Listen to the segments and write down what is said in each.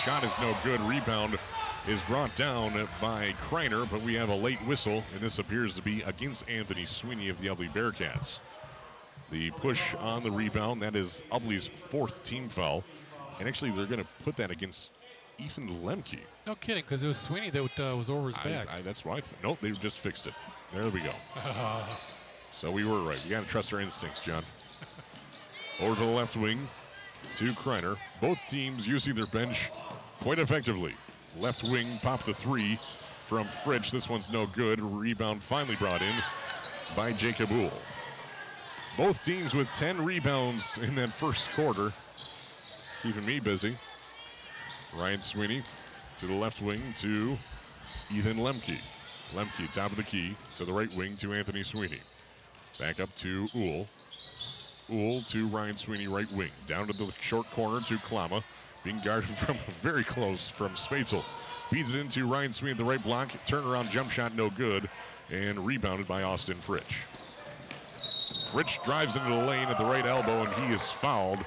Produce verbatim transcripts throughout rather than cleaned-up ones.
shot is no good. Rebound is brought down by Kreiner, but we have a late whistle, and this appears to be against Anthony Sweeney of the Ubly Bearcats. The push on the rebound, that is Ubly's fourth team foul. And actually, they're going to put that against Ethan Lemke. No kidding, because it was Sweeney that uh, was over his back. I, I, that's why I th- nope, they just fixed it. There we go. So we were right. We got to trust our instincts, John. Over to the left wing to Kreiner. Both teams using their bench quite effectively. Left wing popped the three from Fritsch. This one's no good. Rebound finally brought in by Jacob Uhl. Both teams with ten rebounds in that first quarter. Keeping me busy. Ryan Sweeney to the left wing to Ethan Lemke. Lemke, top of the key, to the right wing to Anthony Sweeney. Back up to Uhl. Uhl to Ryan Sweeney, right wing. Down to the short corner to Klama. Being guarded from very close from Spatzel. Feeds it into Ryan Sweeney at the right block. Turnaround jump shot, no good. And rebounded by Austin Fritsch. Fritsch drives into the lane at the right elbow, and he is fouled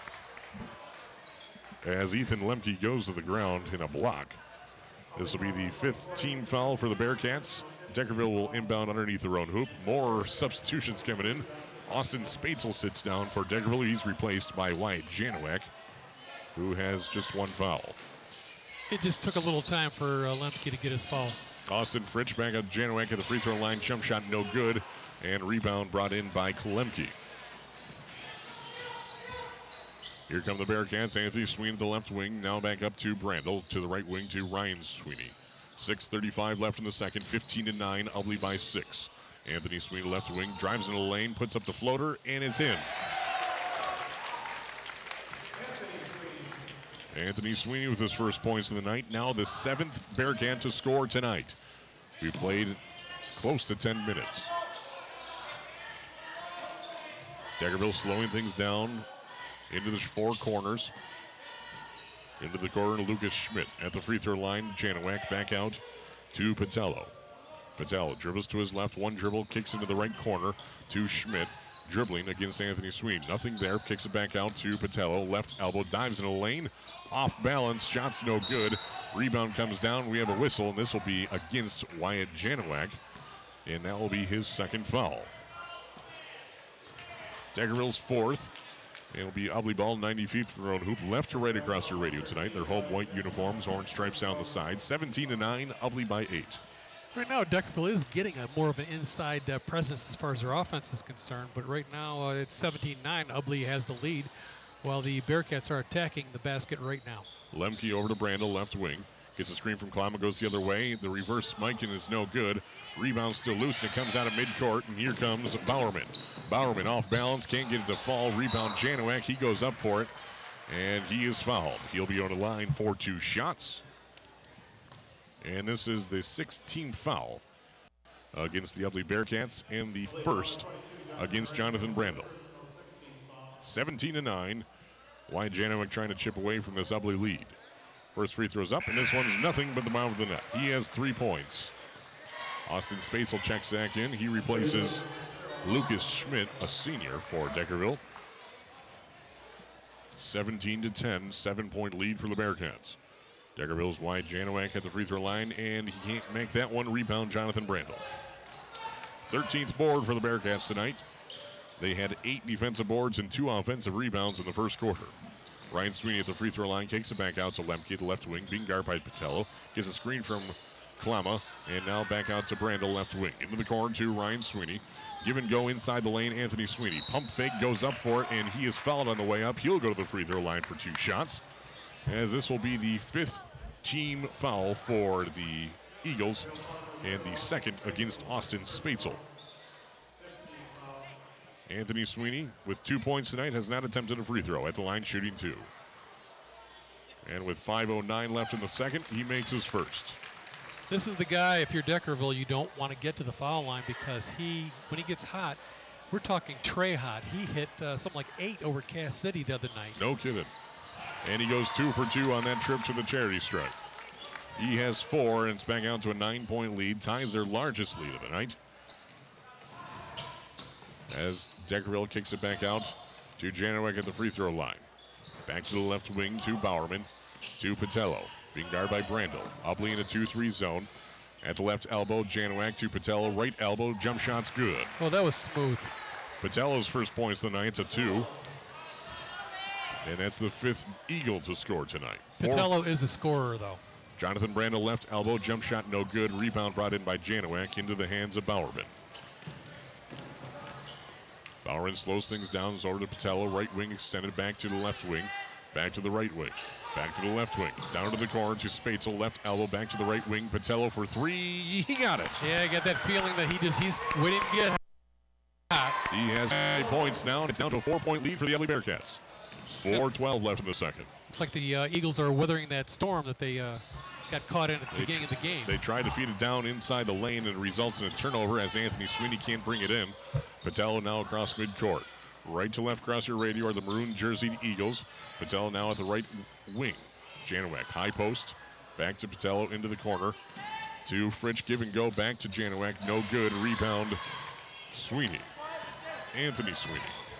as Ethan Lemke goes to the ground in a block. This will be the fifth team foul for the Bearcats. Deckerville will inbound underneath their own hoop. More substitutions coming in. Austin Spatzel sits down for Deckerville. He's replaced by Wyatt Janowak, who has just one foul. It just took a little time for uh, Lemke to get his foul. Austin Fritsch back up Janowak at the free throw line. Jump shot no good. And rebound brought in by Lemke. Here come the Bearcats. Anthony Sweeney to the left wing. Now back up to Brandel. To the right wing to Ryan Sweeney. six thirty-five left in the second. fifteen to nine. Ubly by six. Anthony Sweeney left wing. Drives into the lane. Puts up the floater. And it's in. Anthony Sweeney with his first points of the night. Now the seventh Bearcat to score tonight. We played close to ten minutes. Deckerville slowing things down into the four corners. Into the corner to Lucas Schmidt. At the free throw line, Janowak back out to Patello. Patello dribbles to his left, one dribble, kicks into the right corner to Schmidt. Dribbling against Anthony Sweeney. Nothing there, kicks it back out to Patello. Left elbow, dives in a lane. Off balance, shots no good. Rebound comes down, we have a whistle, and this will be against Wyatt Janowak. And that will be his second foul. Deckerville's fourth. It'll be Ubly ball, ninety feet from their own hoop. Left to right across your radio tonight. Their home white uniforms, orange stripes down the side. seventeen to nine, Ubly by eight. Right now, Deckerville is getting a more of an inside uh, presence as far as their offense is concerned. But right now, uh, it's seventeen nine. Ubly has the lead, while the Bearcats are attacking the basket right now. Lemke over to Brandel, left wing. Gets a screen from Klama, goes the other way. The reverse spiking is no good. Rebound still loose, and it comes out of midcourt, and here comes Bowerman. Bowerman off balance, can't get it to fall. Rebound Janowak, he goes up for it, and he is fouled. He'll be on the line for two shots. And this is the sixth team foul against the Ubly Bearcats, and the first against Jonathan Brandel. seventeen to nine. Wyatt Janowak trying to chip away from this Ubly lead. First free throw's up, and this one's nothing but the bottom of the net. He has three points. Austin Spatzel checks back in. He replaces Lucas Schmidt, a senior for Deckerville. seventeen to ten, seven-point lead for the Bearcats. Deckerville's Wyatt Janowak at the free throw line, and he can't make that one. Rebound, Jonathan Brandel. thirteenth board for the Bearcats tonight. They had eight defensive boards and two offensive rebounds in the first quarter. Ryan Sweeney at the free throw line, kicks it back out to Lemke, the left wing, being guarded by Patello. Gets a screen from Klama, and now back out to Brandel, left wing. Into the corner to Ryan Sweeney. Give and go inside the lane, Anthony Sweeney. Pump fake, goes up for it, and he is fouled on the way up. He'll go to the free throw line for two shots, as this will be the fifth team foul for the Eagles, and the second against Austin Spatzel. Anthony Sweeney, with two points tonight, has not attempted a free throw. At the line, shooting two. And with five oh nine left in the second, he makes his first. This is the guy, if you're Deckerville, you don't want to get to the foul line, because he, when he gets hot, we're talking Trey hot. He hit uh, something like eight over at Cass City the other night. No kidding. And he goes two for two on that trip to the charity stripe. He has four, and it's back out to a nine-point lead. Ties their largest lead of the night, as Deckerville kicks it back out to Janowak at the free throw line. Back to the left wing to Bowerman. to Patello. Being guarded by Brandel. Ubley in a two three zone. At the left elbow, Janowak to Patello. Right elbow, jump shot's good. Well, that was smooth. Patello's first points of the night. It's a two. And that's the fifth Eagle to score tonight. Patello is a scorer, though. Jonathan Brandel, left elbow, jump shot, no good. Rebound brought in by Janowak into the hands of Bowerman. Bowerman slows things down, is over to Patello. Right wing extended back to the left wing. Back to the right wing. Back to the left wing. Down to the corner to Spatzel. Left elbow back to the right wing. Patello for three. He got it. Yeah, I get that feeling that he just, he's waiting to get hot. He has eight points now, and it's down to a four-point lead for the Ubley Bearcats. four twelve left in the second. Looks like the uh, Eagles are weathering that storm that they uh, got caught in at the They beginning of the game. They tried to feed it down inside the lane, and it results in a turnover as Anthony Sweeney can't bring it in. Patello now across midcourt. Right to left across your radio are the maroon jerseyed Eagles. Patello now at the right wing. Janowak, high post. Back to Patello into the corner. To Fritsch, give and go. Back to Janowak. No good. Rebound, Sweeney. Anthony Sweeney.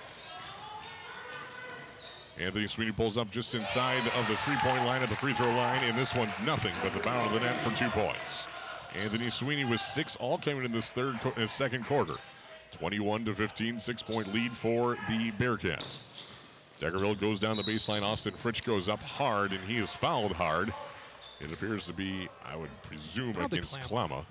Anthony Sweeney pulls up just inside of the three-point line at the free throw line, and this one's nothing but the bottom of the net for two points. Anthony Sweeney with six, all coming in this third, uh, second quarter. twenty-one to fifteen, six-point lead for the Bearcats. Deckerville goes down the baseline. Austin Fritsch goes up hard, and he is fouled hard. It appears to be, I would presume, Probably against Klama. Klama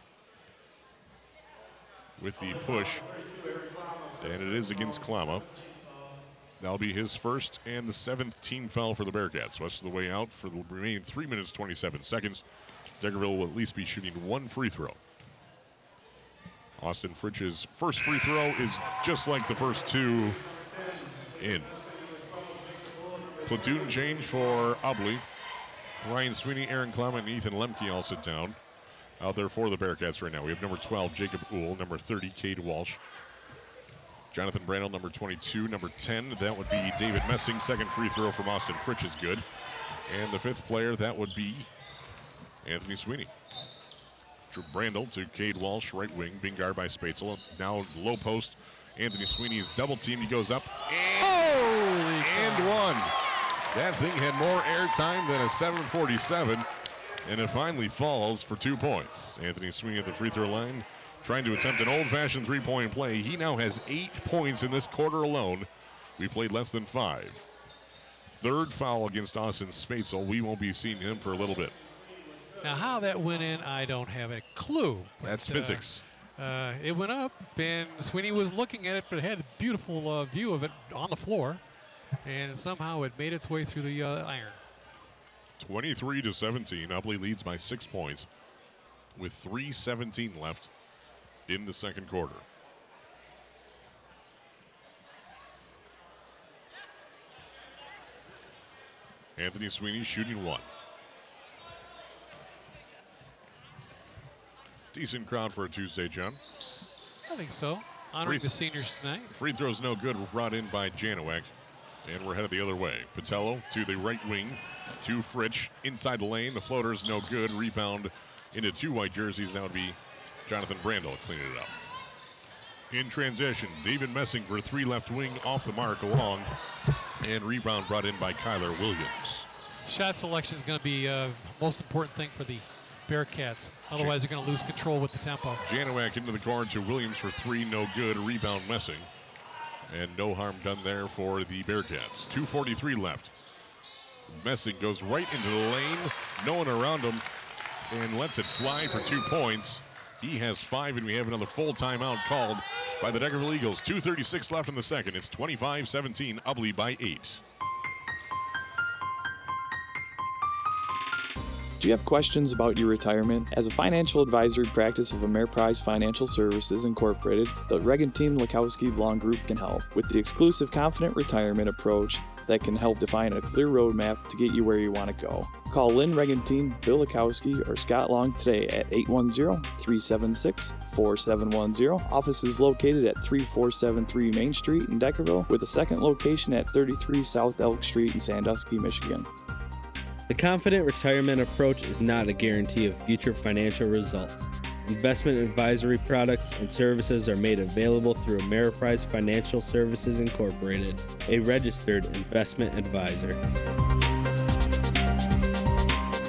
with the push, and it is against Klama. That'll be his first and the seventh team foul for the Bearcats. So that's the way out for the remaining three minutes, twenty-seven seconds. Deckerville will at least be shooting one free throw. Austin Fritsch's first free throw is just like the first two in. Platoon change for Ubley. Ryan Sweeney, Aaron Klama, and Ethan Lemke all sit down. Out there for the Bearcats right now. We have number twelve, Jacob Uhl, number thirty, Cade Walsh. Jonathan Brandel, number twenty-two, number ten, that would be David Messing. Second free throw from Austin Fritsch is good. And the fifth player, that would be Anthony Sweeney. Drew Brandel to Cade Walsh, right wing, being guarded by Spatzel. Now low post, Anthony Sweeney is double teamed. He goes up and, and one. That thing had more airtime than a seven forty-seven, and it finally falls for two points. Anthony Sweeney at the free throw line, trying to attempt an old-fashioned three-point play. He now has eight points in this quarter alone. We played less than five. Third foul against Austin Spatzel. We won't be seeing him for a little bit. Now, how that went in, I don't have a clue. But, That's uh, physics. Uh, it went up, and Sweeney was looking at it, but it had a beautiful uh, view of it on the floor, and somehow it made its way through the uh, iron. twenty-three to seventeen. Ubley leads by six points with three seventeen left in the second quarter. Anthony Sweeney shooting one. Decent crowd for a Tuesday, John. I think so. Honoring Free- the seniors tonight. Free throws no good, were brought in by Janowak. And we're headed the other way. Patello to the right wing, to Fritsch. Inside the lane, the floater is no good. Rebound into two white jerseys. That would be Jonathan Brandel cleaning it up. In transition, David Messing for three left wing, off the mark, along. And rebound brought in by Kyler Williams. Shot selection is going to be uh, most important thing for the Bearcats. Otherwise, they're going to lose control with the tempo. Janowak into the corner to Williams for three, no good. Rebound Messing. And no harm done there for the Bearcats. two forty-three left. Messing goes right into the lane. No one around him. And lets it fly for two points. He has five, and we have another full timeout called by the Deckerville Eagles. two thirty-six left in the second. It's twenty-five seventeen, Ubley by eight. Do you have questions about your retirement? As a financial advisory practice of Ameriprise Financial Services Incorporated, the Regentine Lakowski Law Group can help with the exclusive Confident Retirement approach that can help define a clear roadmap to get you where you want to go. Call Lynn Regentine, Bill Lakowski, or Scott Long today at eight one zero, three seven six, four seven one zero. Office is located at three four seven three Main Street in Deckerville, with a second location at thirty-three South Elk Street in Sandusky, Michigan. The Confident Retirement approach is not a guarantee of future financial results. Investment advisory products and services are made available through Ameriprise Financial Services Incorporated, a registered investment advisor.